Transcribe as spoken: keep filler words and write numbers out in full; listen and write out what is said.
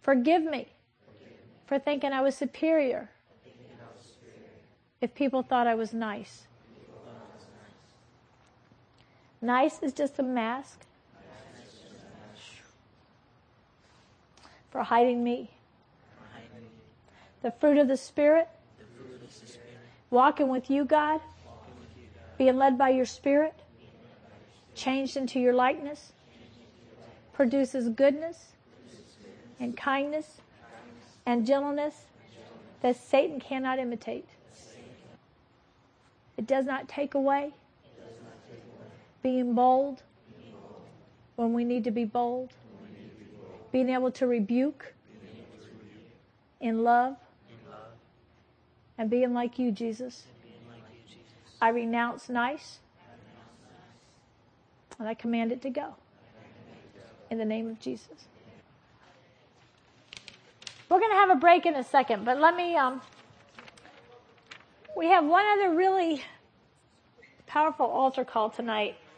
Forgive me for thinking I was superior if people thought I was nice. Nice is just a mask for hiding me. The fruit of the Spirit, walking with you, God, being led by your Spirit, changed into your likeness, produces goodness and kindness and gentleness that Satan cannot imitate. It does not take away being bold when we need to be bold, being able to rebuke in love, and being like you, Jesus. I renounce nice, and I command it to go. In the name of Jesus. We're going to have a break in a second, but let me, um, we have one other really powerful altar call tonight.